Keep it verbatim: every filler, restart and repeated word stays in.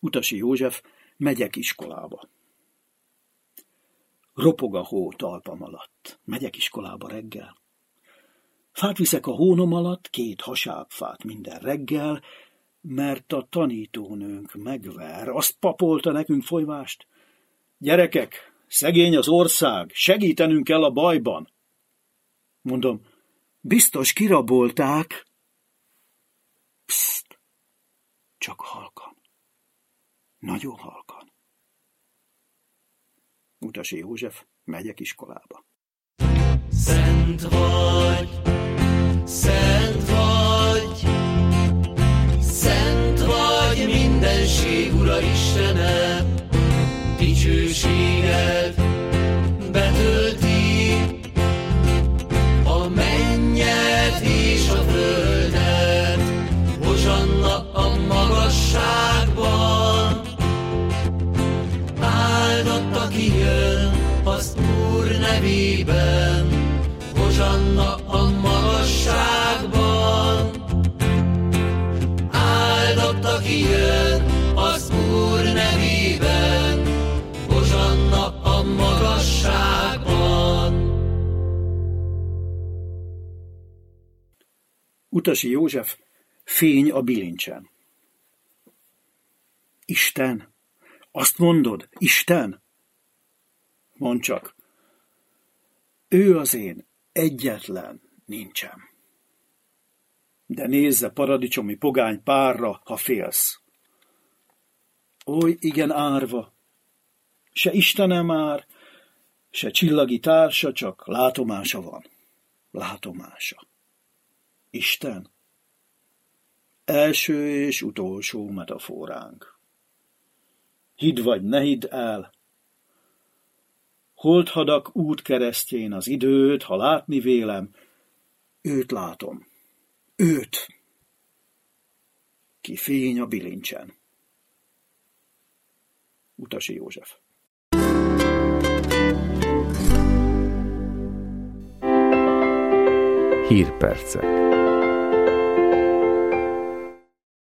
Utasi József, megyek iskolába. Ropog a hó talpam alatt. Megyek iskolába reggel. Fát viszek a hónom alatt, két hasábfát minden reggel, mert a tanítónőnk megver, azt papolta nekünk folyvást. Gyerekek, szegény az ország, segítenünk kell a bajban. Mondom, biztos kirabolták. Pszt, csak halkan. Nagyon halkan. Utasi József, megyek iskolába. Szent vagy, szent vagy, szent vagy mindenség, Ura Istene, dicsőséged betölti a mennyet és a földet. Hosanna a magasságban, áldott aki jön az Úr nevében. Hosanna a magasságban, áldott aki jön az Úr nevében. Hosanna a magasságban. Utasi József, fény a bilincsen. Isten? Azt mondod, Isten? Mondd csak, ő az én egyetlen nincsem. De nézze paradicsomi pogány párra, ha félsz. Oly igen árva, se Istene már, se csillagi társa, csak látomása van. Látomása. Isten? Első és utolsó metaforánk. Hidd vagy ne hidd el. Holdhadak útkeresztjén az időt, ha látni vélem, őt látom. Őt. Ki fény a bilincsen. Utasi József. Hírpercek.